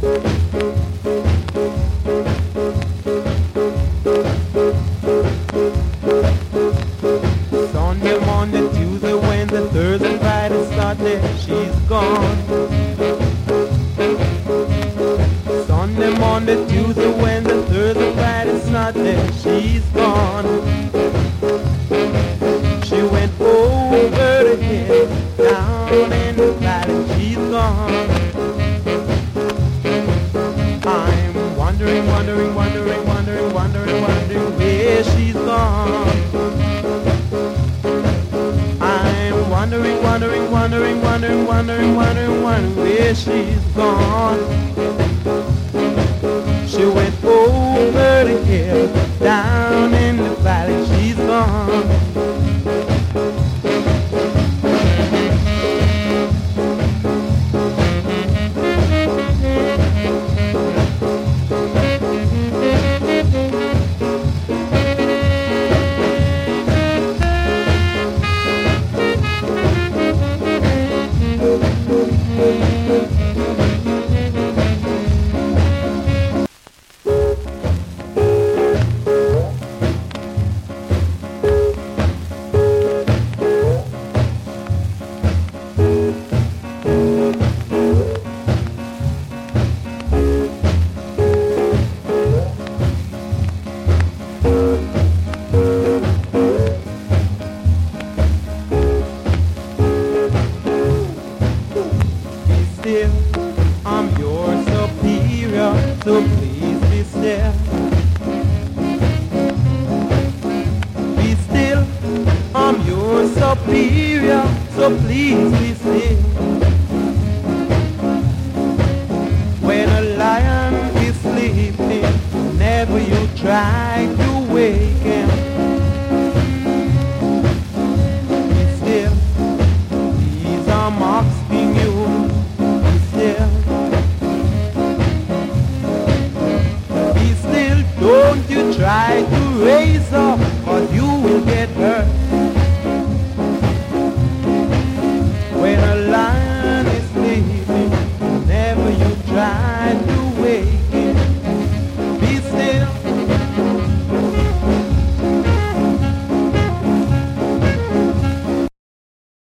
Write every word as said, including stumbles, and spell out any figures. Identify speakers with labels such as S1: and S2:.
S1: Sunday, Monday, Tuesday, Wednesday, Thursday, Friday, Saturday, she's gone. Sunday, Monday, Tuesday, Wednesday, Thursday, Friday, Saturday, she's gone. She went over the hill, down in the valley, she's gone. I'm wondering, wondering, wondering, wondering, wondering, wondering where she's gone. I'm wondering, wondering, wondering, wondering, wondering, wondering, wondering where she's gone. She went over the hill, down in the valley, she's gone. I'm your superior, so please be still. Be still, I'm your superior, so please be still. When a lion is sleeping, never you try to wake him. Be still, these I'm asking you. Don't you try to raise up, or you will get hurt. When a lion is sleeping, never you try to